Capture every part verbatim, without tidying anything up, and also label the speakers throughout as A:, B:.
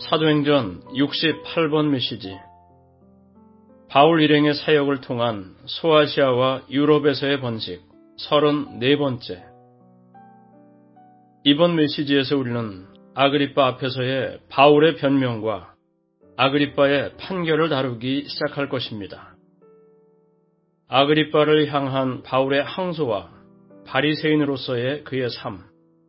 A: 사도행전 육십팔 번 메시지. 바울 일행의 사역을 통한 소아시아와 유럽에서의 번식 서른네 번째. 이번 메시지에서 우리는 아그리빠 앞에서의 바울의 변명과 아그리빠의 판결을 다루기 시작할 것입니다. 아그리빠를 향한 바울의 항소와 바리새인으로서의 그의 삶.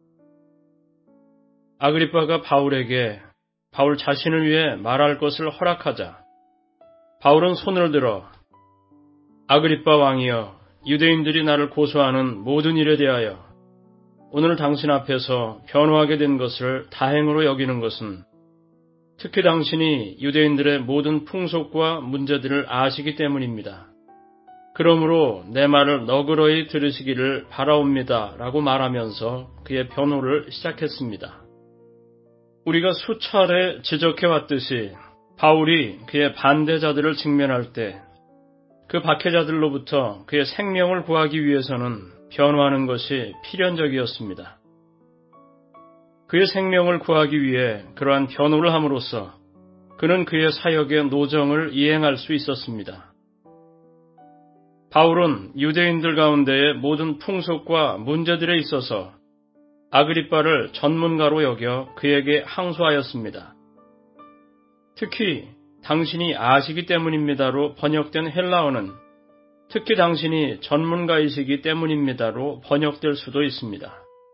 A: 아그리빠가 바울에게 바울 자신을 위해 말할 것을 허락하자 바울은 손을 들어 아그리빠 왕이여, 유대인들이 나를 고소하는 모든 일에 대하여 오늘 당신 앞에서 변호하게 된 것을 다행으로 여기는 것은 특히 당신이 유대인들의 모든 풍속과 문제들을 아시기 때문입니다. 그러므로 내 말을 너그러이 들으시기를 바라옵니다 라고 말하면서 그의 변호를 시작했습니다. 우리가 수차례 지적해왔듯이 바울이 그의 반대자들을 직면할 때 그 박해자들로부터 그의 생명을 구하기 위해서는 변호하는 것이 필연적이었습니다. 그의 생명을 구하기 위해 그러한 변호를 함으로써 그는 그의 사역의 노정을 이행할 수 있었습니다. 바울은 유대인들 가운데의 모든 풍속과 문제들에 있어서 아그리빠를 전문가로 여겨 그에게 항소하였습니다. 특히 당신이 아시기 때문입니다로 번역된 헬라어는 특히 당신이 전문가이시기 때문입니다로 번역될 수도 있습니다.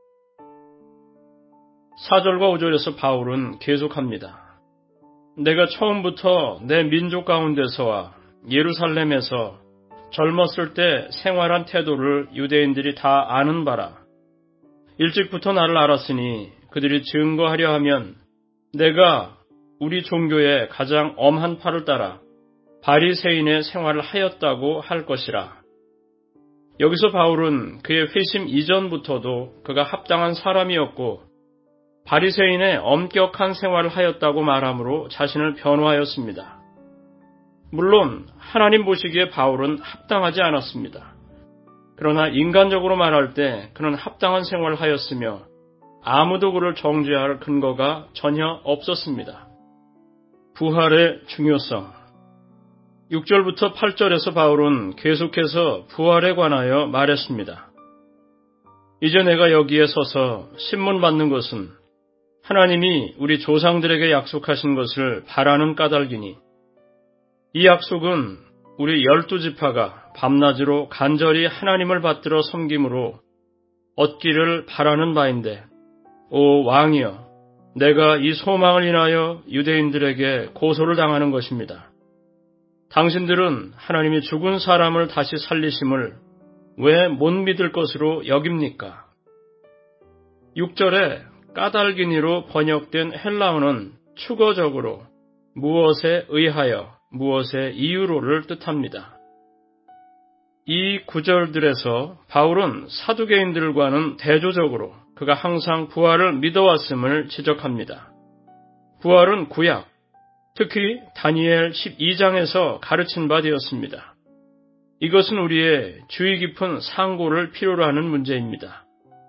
A: 사 절과 오 절에서 바울은 계속합니다. 내가 처음부터 내 민족 가운데서와 예루살렘에서 젊었을 때 생활한 태도를 유대인들이 다 아는 바라. 일찍부터 나를 알았으니 그들이 증거하려 하면 내가 우리 종교의 가장 엄한 팔을 따라 바리새인의 생활을 하였다고 할 것이라. 여기서 바울은 그의 회심 이전부터도 그가 합당한 사람이었고 바리새인의 엄격한 생활을 하였다고 말함으로 자신을 변호하였습니다. 물론 하나님 보시기에 바울은 합당하지 않았습니다. 그러나 인간적으로 말할 때 그는 합당한 생활을 하였으며 아무도 그를 정죄할 근거가 전혀 없었습니다. 부활의 중요성. 육 절부터 팔 절에서 바울은 계속해서 부활에 관하여 말했습니다. 이제 내가 여기에 서서 신문 받는 것은 하나님이 우리 조상들에게 약속하신 것을 바라는 까닭이니 이 약속은 우리 열두 지파가 밤낮으로 간절히 하나님을 받들어 섬김으로 얻기를 바라는 바인데, 오 왕이여, 내가 이 소망을 인하여 유대인들에게 고소를 당하는 것입니다. 당신들은 하나님이 죽은 사람을 다시 살리심을 왜 못 믿을 것으로 여깁니까? 육 절에 까닭이니로 번역된 헬라어는 추거적으로 무엇에 의하여, 무엇의 이유로를 뜻합니다. 이 구절들에서 바울은 사두개인들과는 대조적으로 그가 항상 부활을 믿어왔음을 지적합니다. 부활은 구약, 특히 다니엘 십이 장에서 가르친 바 되었습니다. 이것은 우리의 주의 깊은 상고를 필요로 하는 문제입니다.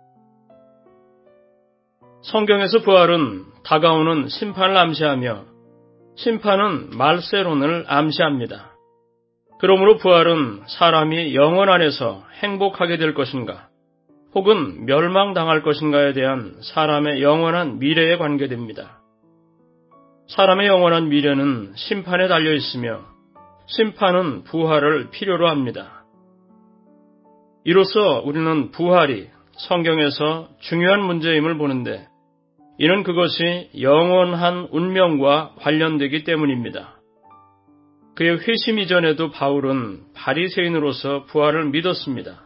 A: 성경에서 부활은 다가오는 심판을 암시하며 심판은 말세론을 암시합니다. 그러므로 부활은 사람이 영혼 안에서 행복하게 될 것인가 혹은 멸망당할 것인가에 대한 사람의 영원한 미래에 관계됩니다. 사람의 영원한 미래는 심판에 달려 있으며 심판은 부활을 필요로 합니다. 이로써 우리는 부활이 성경에서 중요한 문제임을 보는데 이는 그것이 영원한 운명과 관련되기 때문입니다. 그의 회심 이전에도 바울은 바리새인으로서 부활을 믿었습니다.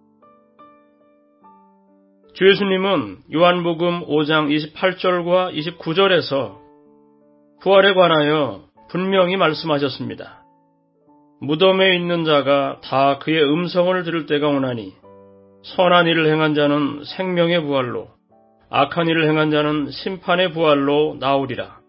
A: 주 예수님은 요한복음 오 장 이십팔 절과 이십구 절에서 부활에 관하여 분명히 말씀하셨습니다. 무덤에 있는 자가 다 그의 음성을 들을 때가 오나니 선한 일을 행한 자는 생명의 부활로 악한 일을 행한 자는 심판의 부활로 나오리라.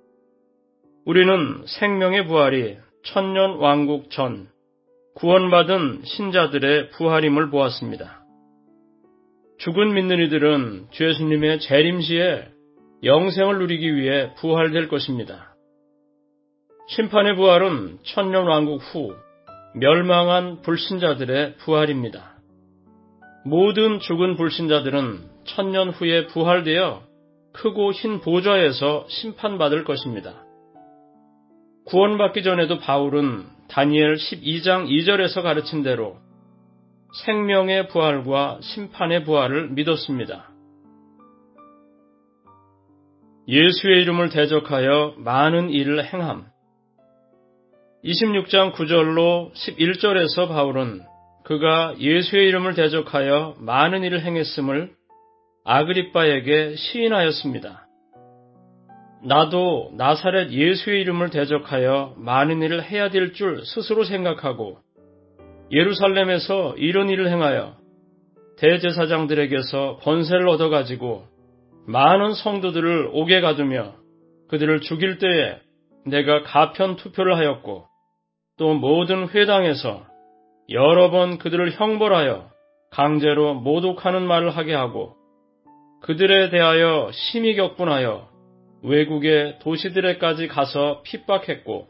A: 우리는 생명의 부활이 천년 왕국 전 구원받은 신자들의 부활임을 보았습니다. 죽은 믿는 이들은 주 예수님의 재림시에 영생을 누리기 위해 부활될 것입니다. 심판의 부활은 천년왕국 후 멸망한 불신자들의 부활입니다. 모든 죽은 불신자들은 천년 후에 부활되어 크고 흰 보좌에서 심판받을 것입니다. 구원받기 전에도 바울은 다니엘 십이 장 이 절에서 가르친 대로 생명의 부활과 심판의 부활을 믿었습니다. 예수의 이름을 대적하여 많은 일을 행함. 이십육 장 구 절로 십일 절에서 바울은 그가 예수의 이름을 대적하여 많은 일을 행했음을 아그리빠에게 시인하였습니다. 나도 나사렛 예수의 이름을 대적하여 많은 일을 해야 될 줄 스스로 생각하고 예루살렘에서 이런 일을 행하여 대제사장들에게서 권세를 얻어가지고 많은 성도들을 옥에 가두며 그들을 죽일 때에 내가 가편 투표를 하였고 또 모든 회당에서 여러 번 그들을 형벌하여 강제로 모독하는 말을 하게 하고 그들에 대하여 심히 격분하여 외국의 도시들에까지 가서 핍박했고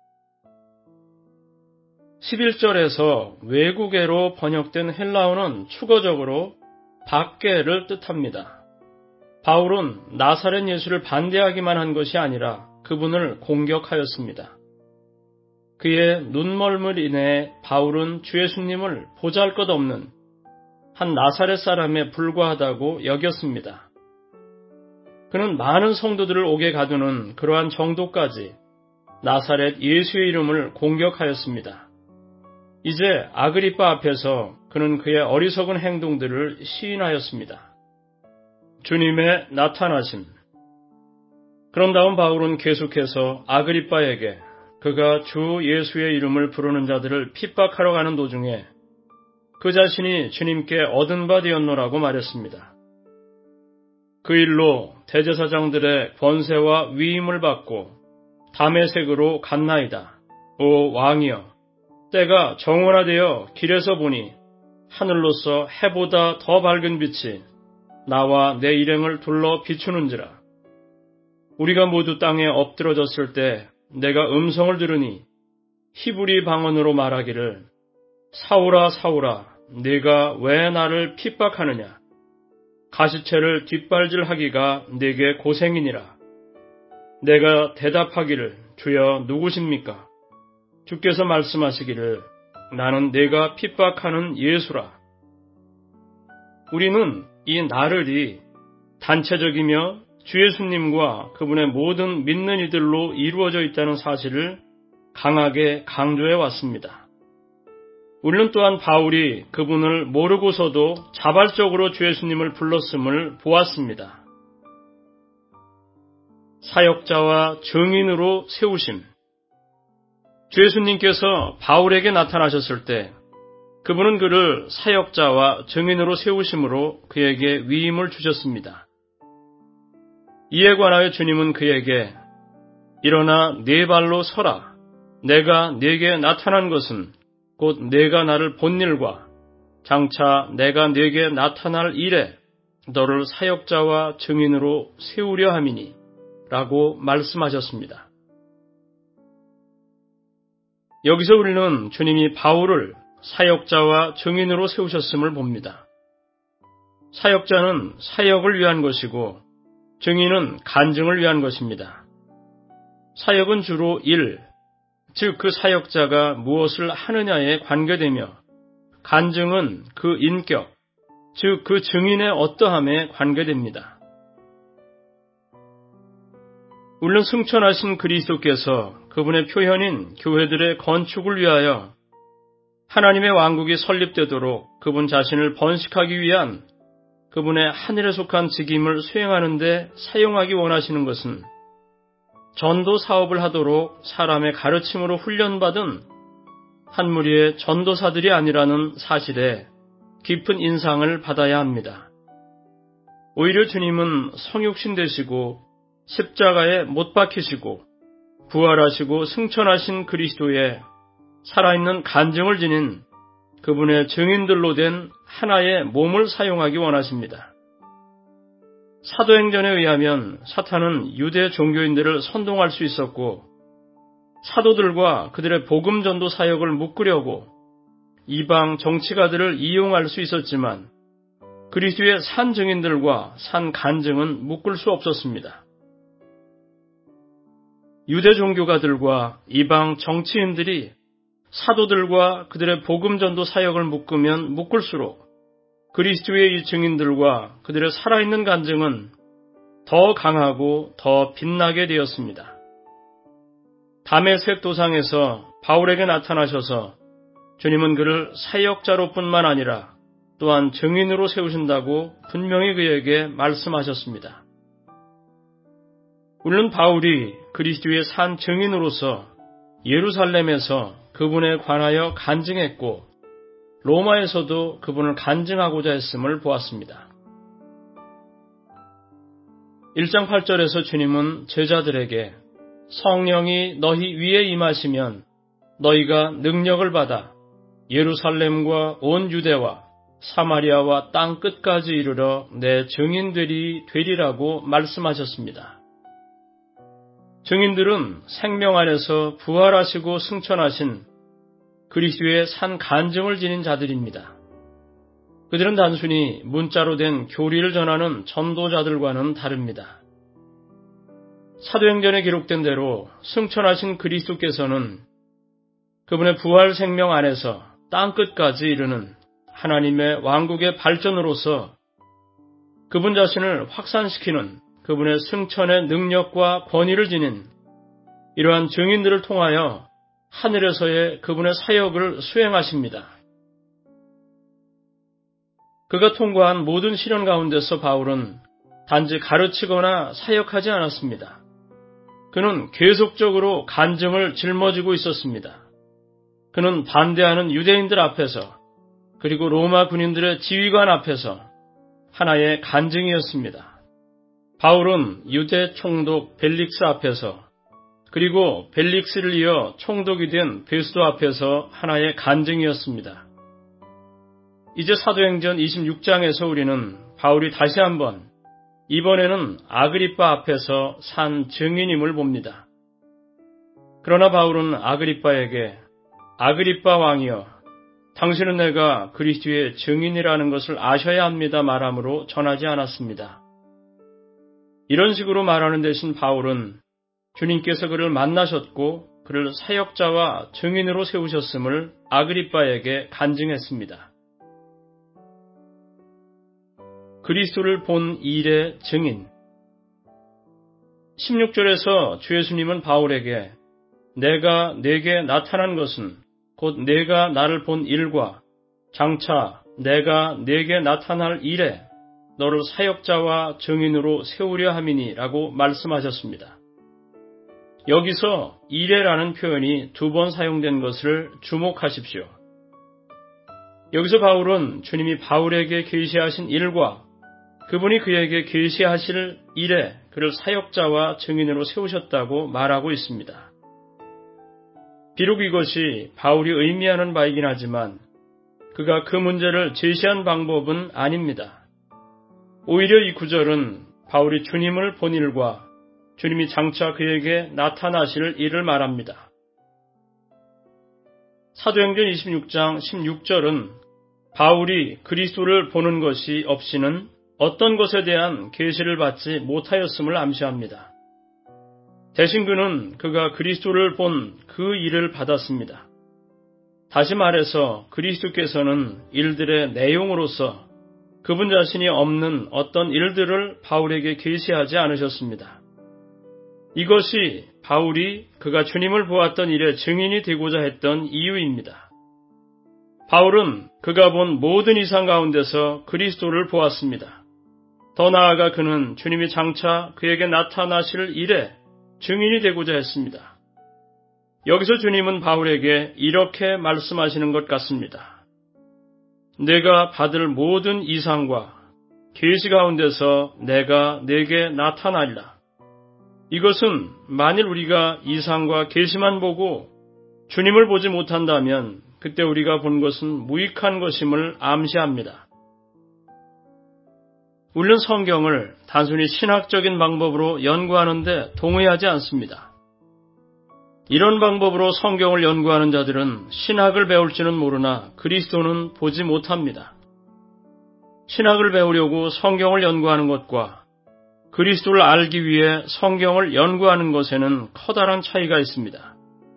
A: 십일 절에서 외국애로 번역된 헬라어는 축어적으로 밖에를 뜻합니다. 바울은 나사렛 예수를 반대하기만 한 것이 아니라 그분을 공격하였습니다. 그의 눈멀물 인해 바울은 주 예수님을 보잘것없는 한 나사렛 사람에 불과하다고 여겼습니다. 그는 많은 성도들을 옥에 가두는 그러한 정도까지 나사렛 예수의 이름을 공격하였습니다. 이제 아그리빠 앞에서 그는 그의 어리석은 행동들을 시인하였습니다. 주님의 나타나심. 그런 다음 바울은 계속해서 아그리빠에게 그가 주 예수의 이름을 부르는 자들을 핍박하러 가는 도중에 그 자신이 주님께 얻은 바 되었노라고 말했습니다. 그 일로 대제사장들의 권세와 위임을 받고 다메섹으로 갔나이다. 오 왕이여, 때가 정원화되어 길에서 보니 하늘로서 해보다 더 밝은 빛이 나와 내 일행을 둘러 비추는지라. 우리가 모두 땅에 엎드러졌을 때 내가 음성을 들으니 히브리 방언으로 말하기를 사울아 사울아 네가 왜 나를 핍박하느냐. 가시체를 뒷발질하기가 네게 고생이니라. 내가 대답하기를 주여 누구십니까? 주께서 말씀하시기를 나는 네가 핍박하는 예수라. 우리는 이 나를이 단체적이며 주 예수님과 그분의 모든 믿는 이들로 이루어져 있다는 사실을 강하게 강조해 왔습니다. 우리는 또한 바울이 그분을 모르고서도 자발적으로 주 예수님을 불렀음을 보았습니다. 사역자와 증인으로 세우심. 주 예수님께서 바울에게 나타나셨을 때 그분은 그를 사역자와 증인으로 세우심으로 그에게 위임을 주셨습니다. 이에 관하여 주님은 그에게 일어나 네 발로 서라. 내가 네게 나타난 것은 곧 내가 나를 본 일과 장차 내가 네게 나타날 일에 너를 사역자와 증인으로 세우려 함이니 라고 말씀하셨습니다. 여기서 우리는 주님이 바울을 사역자와 증인으로 세우셨음을 봅니다. 사역자는 사역을 위한 것이고 증인은 간증을 위한 것입니다. 사역은 주로 일, 즉 그 사역자가 무엇을 하느냐에 관계되며 간증은 그 인격, 즉 그 증인의 어떠함에 관계됩니다. 우리는 승천하신 그리스도께서 그분의 표현인 교회들의 건축을 위하여 하나님의 왕국이 설립되도록 그분 자신을 번식하기 위한 그분의 하늘에 속한 직임을 수행하는 데 사용하기 원하시는 것은 전도 사업을 하도록 사람의 가르침으로 훈련받은 한 무리의 전도사들이 아니라는 사실에 깊은 인상을 받아야 합니다. 오히려 주님은 성육신 되시고 십자가에 못 박히시고 부활하시고 승천하신 그리스도의 살아있는 간증을 지닌 그분의 증인들로 된 하나의 몸을 사용하기 원하십니다. 사도행전에 의하면 사탄은 유대 종교인들을 선동할 수 있었고 사도들과 그들의 복음 전도 사역을 묶으려고 이방 정치가들을 이용할 수 있었지만 그리스도의 산 증인들과 산 간증은 묶을 수 없었습니다. 유대 종교가들과 이방 정치인들이 사도들과 그들의 복음 전도 사역을 묶으면 묶을수록 그리스도의 이 증인들과 그들의 살아있는 간증은 더 강하고 더 빛나게 되었습니다. 다메섹 도상에서 바울에게 나타나셔서 주님은 그를 사역자로뿐만 아니라 또한 증인으로 세우신다고 분명히 그에게 말씀하셨습니다. 우리는 바울이 그리스도의 산 증인으로서 예루살렘에서 그분에 관하여 간증했고 로마에서도 그분을 간증하고자 했음을 보았습니다. 일 장 팔 절에서 주님은 제자들에게 성령이 너희 위에 임하시면 너희가 능력을 받아 예루살렘과 온 유대와 사마리아와 땅 끝까지 이르러 내 증인들이 되리라고 말씀하셨습니다. 증인들은 생명 안에서 부활하시고 승천하신 그리스도의 산 간증을 지닌 자들입니다. 그들은 단순히 문자로 된 교리를 전하는 전도자들과는 다릅니다. 사도행전에 기록된 대로 승천하신 그리스도께서는 그분의 부활 생명 안에서 땅 끝까지 이르는 하나님의 왕국의 발전으로서 그분 자신을 확산시키는 그분의 승천의 능력과 권위를 지닌 이러한 증인들을 통하여 하늘에서의 그분의 사역을 수행하십니다. 그가 통과한 모든 시련 가운데서 바울은 단지 가르치거나 사역하지 않았습니다. 그는 계속적으로 간증을 짊어지고 있었습니다. 그는 반대하는 유대인들 앞에서 그리고 로마 군인들의 지휘관 앞에서 하나의 간증이었습니다. 바울은 유대 총독 벨릭스 앞에서 그리고 벨릭스를 이어 총독이 된 베스도 앞에서 하나의 간증이었습니다. 이제 사도행전 이십육 장에서 우리는 바울이 다시 한번 이번에는 아그리빠 앞에서 산 증인임을 봅니다. 그러나 바울은 아그리빠에게 아그리빠 왕이여 당신은 내가 그리스도의 증인이라는 것을 아셔야 합니다 말함으로 전하지 않았습니다. 이런 식으로 말하는 대신 바울은 주님께서 그를 만나셨고 그를 사역자와 증인으로 세우셨음을 아그리빠에게 간증했습니다. 그리스도를 본 일의 증인. 십육 절에서 주 예수님은 바울에게 내가 내게 나타난 것은 곧 내가 나를 본 일과 장차 내가 내게 나타날 일에 너를 사역자와 증인으로 세우려 함이니라고 말씀하셨습니다. 여기서 이래라는 표현이 두 번 사용된 것을 주목하십시오. 여기서 바울은 주님이 바울에게 계시하신 일과 그분이 그에게 계시하실 일에 그를 사역자와 증인으로 세우셨다고 말하고 있습니다. 비록 이것이 바울이 의미하는 바이긴 하지만 그가 그 문제를 제시한 방법은 아닙니다. 오히려 이 구절은 바울이 주님을 본 일과 주님이 장차 그에게 나타나실 일을 말합니다. 사도행전 이십육 장 십육 절은 바울이 그리스도를 보는 것이 없이는 어떤 것에 대한 계시를 받지 못하였음을 암시합니다. 대신 그는 그가 그리스도를 본 그 일을 받았습니다. 다시 말해서 그리스도께서는 일들의 내용으로서 그분 자신이 없는 어떤 일들을 바울에게 계시하지 않으셨습니다. 이것이 바울이 그가 주님을 보았던 일의 증인이 되고자 했던 이유입니다. 바울은 그가 본 모든 이상 가운데서 그리스도를 보았습니다. 더 나아가 그는 주님이 장차 그에게 나타나실 일에 증인이 되고자 했습니다. 여기서 주님은 바울에게 이렇게 말씀하시는 것 같습니다. 내가 받을 모든 이상과 계시 가운데서 내가 내게 나타나리라. 이것은 만일 우리가 이상과 계시만 보고 주님을 보지 못한다면 그때 우리가 본 것은 무익한 것임을 암시합니다. 우리는 성경을 단순히 신학적인 방법으로 연구하는데 동의하지 않습니다. 이런 방법으로 성경을 연구하는 자들은 신학을 배울지는 모르나 그리스도는 보지 못합니다. 신학을 배우려고 성경을 연구하는 것과 그리스도를 알기 위해 성경을 연구하는 것에는 커다란 차이가 있습니다.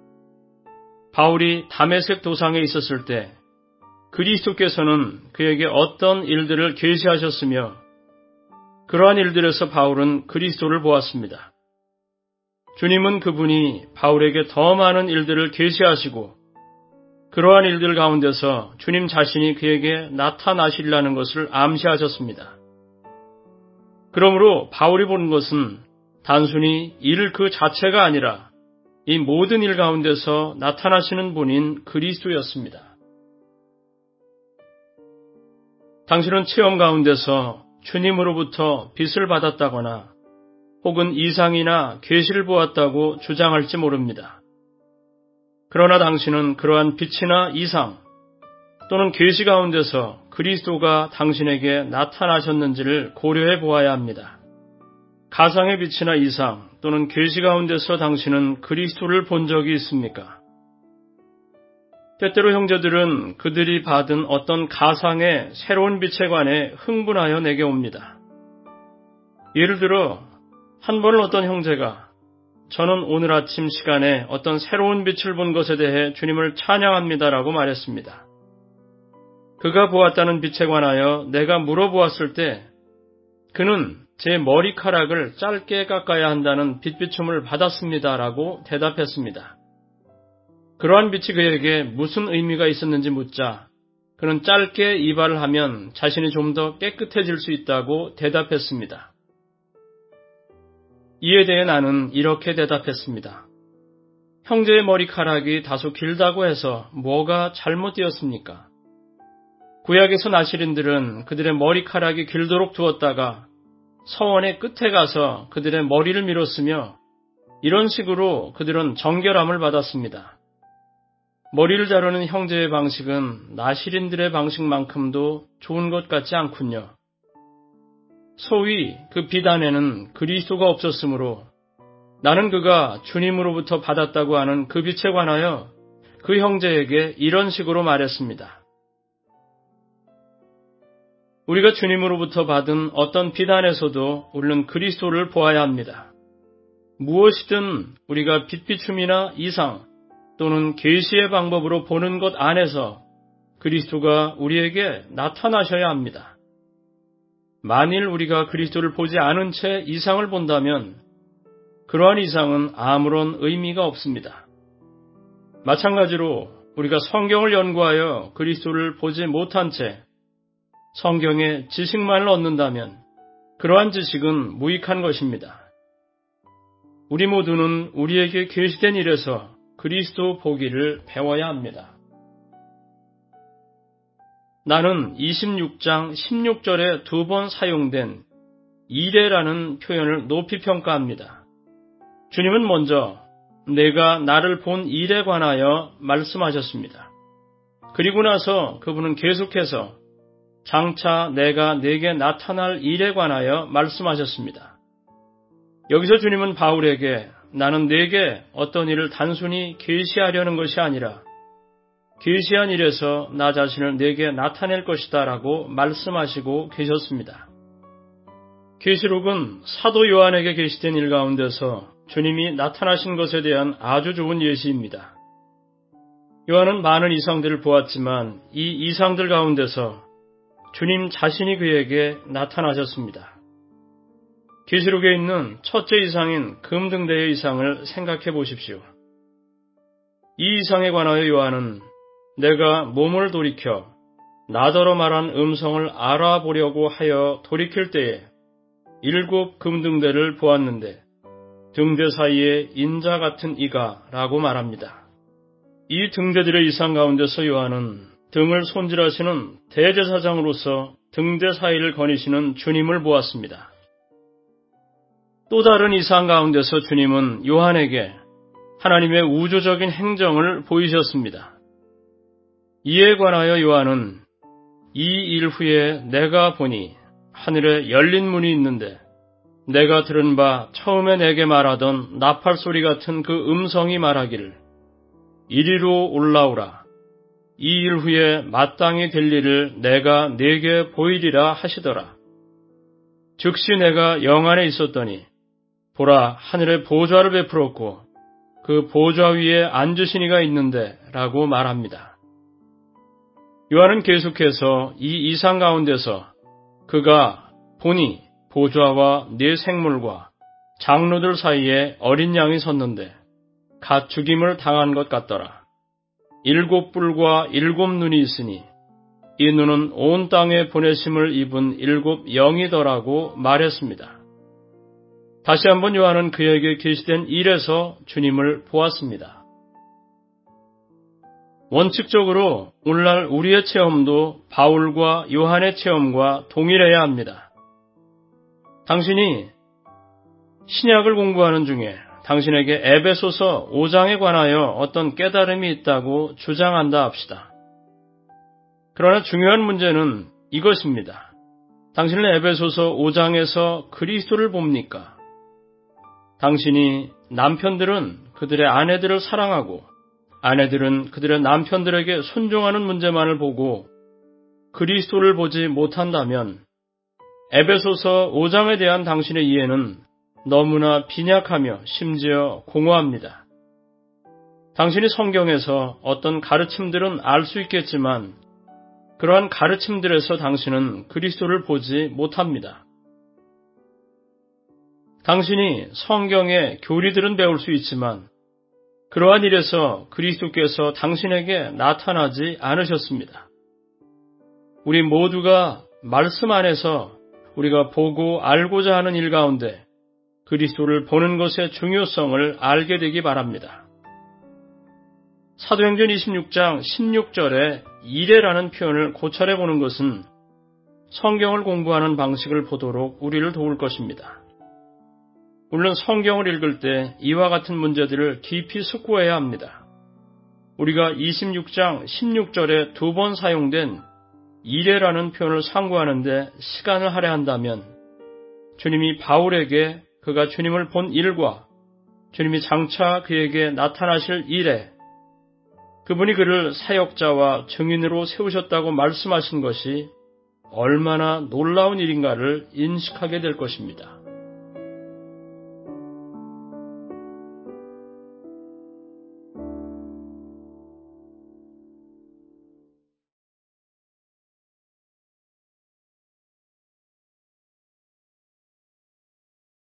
A: 바울이 다메섹 도상에 있었을 때 그리스도께서는 그에게 어떤 일들을 계시하셨으며 그러한 일들에서 바울은 그리스도를 보았습니다. 주님은 그분이 바울에게 더 많은 일들을 계시하시고 그러한 일들 가운데서 주님 자신이 그에게 나타나시리라는 것을 암시하셨습니다. 그러므로 바울이 본 것은 단순히 일 그 자체가 아니라 이 모든 일 가운데서 나타나시는 분인 그리스도였습니다. 당신은 체험 가운데서 주님으로부터 빛을 받았다거나 혹은 이상이나 계시를 보았다고 주장할지 모릅니다. 그러나 당신은 그러한 빛이나 이상 또는 계시 가운데서 그리스도가 당신에게 나타나셨는지를 고려해 보아야 합니다. 가상의 빛이나 이상 또는 계시 가운데서 당신은 그리스도를 본 적이 있습니까? 때때로 형제들은 그들이 받은 어떤 가상의 새로운 빛에 관해 흥분하여 내게 옵니다. 예를 들어 한 번은 어떤 형제가 저는 오늘 아침 시간에 어떤 새로운 빛을 본 것에 대해 주님을 찬양합니다라고 말했습니다. 그가 보았다는 빛에 관하여 내가 물어보았을 때 그는 제 머리카락을 짧게 깎아야 한다는 빛비춤을 받았습니다라고 대답했습니다. 그러한 빛이 그에게 무슨 의미가 있었는지 묻자 그는 짧게 이발을 하면 자신이 좀 더 깨끗해질 수 있다고 대답했습니다. 이에 대해 나는 이렇게 대답했습니다. 형제의 머리카락이 다소 길다고 해서 뭐가 잘못되었습니까? 구약에서 나시린들은 그들의 머리카락이 길도록 두었다가 서원의 끝에 가서 그들의 머리를 밀었으며 이런 식으로 그들은 정결함을 받았습니다. 머리를 자르는 형제의 방식은 나시린들의 방식만큼도 좋은 것 같지 않군요. 소위 그 빛 안에는 그리스도가 없었으므로 나는 그가 주님으로부터 받았다고 하는 그 빛에 관하여 그 형제에게 이런 식으로 말했습니다. 우리가 주님으로부터 받은 어떤 빛 안에서도 우리는 그리스도를 보아야 합니다. 무엇이든 우리가 빛비춤이나 이상 또는 계시의 방법으로 보는 것 안에서 그리스도가 우리에게 나타나셔야 합니다. 만일 우리가 그리스도를 보지 않은 채 이상을 본다면 그러한 이상은 아무런 의미가 없습니다. 마찬가지로 우리가 성경을 연구하여 그리스도를 보지 못한 채 성경의 지식만을 얻는다면 그러한 지식은 무익한 것입니다. 우리 모두는 우리에게 계시된 일에서 그리스도 보기를 배워야 합니다. 나는 이십육 장 십육 절에 두 번 사용된 이래라는 표현을 높이 평가합니다. 주님은 먼저 내가 나를 본 일에 관하여 말씀하셨습니다. 그리고 나서 그분은 계속해서 장차 내가 내게 나타날 일에 관하여 말씀하셨습니다. 여기서 주님은 바울에게 나는 내게 어떤 일을 단순히 계시하려는 것이 아니라 계시한 일에서 나 자신을 내게 나타낼 것이다 라고 말씀하시고 계셨습니다. 계시록은 사도 요한에게 계시된 일 가운데서 주님이 나타나신 것에 대한 아주 좋은 예시입니다. 요한은 많은 이상들을 보았지만 이 이상들 가운데서 주님 자신이 그에게 나타나셨습니다. 계시록에 있는 첫째 이상인 금등대의 이상을 생각해 보십시오. 이 이상에 관하여 요한은 내가 몸을 돌이켜 나더러 말한 음성을 알아보려고 하여 돌이킬 때에 일곱 금등대를 보았는데 등대 사이에 인자 같은 이가 라고 말합니다. 이 등대들의 이상 가운데서 요한은 등을 손질하시는 대제사장으로서 등대 사이를 거니시는 주님을 보았습니다. 또 다른 이상 가운데서 주님은 요한에게 하나님의 우주적인 행정을 보이셨습니다. 이에 관하여 요한은 이 일 후에 내가 보니 하늘에 열린 문이 있는데 내가 들은 바 처음에 내게 말하던 나팔 소리 같은 그 음성이 말하기를 이리로 올라오라. 이 일 후에 마땅히 될 일을 내가 네게 보이리라 하시더라. 즉시 내가 영 안에 있었더니 보라 하늘에 보좌를 베풀었고 그 보좌 위에 앉으신 이가 있는데 라고 말합니다. 요한은 계속해서 이 이상 가운데서 그가 보니 보좌와 네 생물과 장로들 사이에 어린 양이 섰는데 갓 죽임을 당한 것 같더라. 일곱 뿔과 일곱 눈이 있으니 이 눈은 온 땅에 보내심을 입은 일곱 영이더라고 말했습니다. 다시 한번 요한은 그에게 계시된 일에서 주님을 보았습니다. 원칙적으로 오늘날 우리의 체험도 바울과 요한의 체험과 동일해야 합니다. 당신이 신약을 공부하는 중에 당신에게 에베소서 오 장에 관하여 어떤 깨달음이 있다고 주장한다 합시다. 그러나 중요한 문제는 이것입니다. 당신은 에베소서 오 장에서 그리스도를 봅니까? 당신이 남편들은 그들의 아내들을 사랑하고 아내들은 그들의 남편들에게 순종하는 문제만을 보고 그리스도를 보지 못한다면 에베소서 오 장에 대한 당신의 이해는 너무나 빈약하며 심지어 공허합니다. 당신이 성경에서 어떤 가르침들은 알 수 있겠지만 그러한 가르침들에서 당신은 그리스도를 보지 못합니다. 당신이 성경의 교리들은 배울 수 있지만 그러한 일에서 그리스도께서 당신에게 나타나지 않으셨습니다. 우리 모두가 말씀 안에서 우리가 보고 알고자 하는 일 가운데 그리스도를 보는 것의 중요성을 알게 되기 바랍니다. 사도행전 이십육 장 십육 절에 이레라는 표현을 고찰해 보는 것은 성경을 공부하는 방식을 보도록 우리를 도울 것입니다. 물론 성경을 읽을 때 이와 같은 문제들을 깊이 숙고해야 합니다. 우리가 이십육 장 십육 절에 두 번 사용된 이레라는 표현을 상고하는데 시간을 할애한다면 주님이 바울에게 그가 주님을 본 일과 주님이 장차 그에게 나타나실 일에 그분이 그를 사역자와 증인으로 세우셨다고 말씀하신 것이 얼마나 놀라운 일인가를 인식하게 될 것입니다.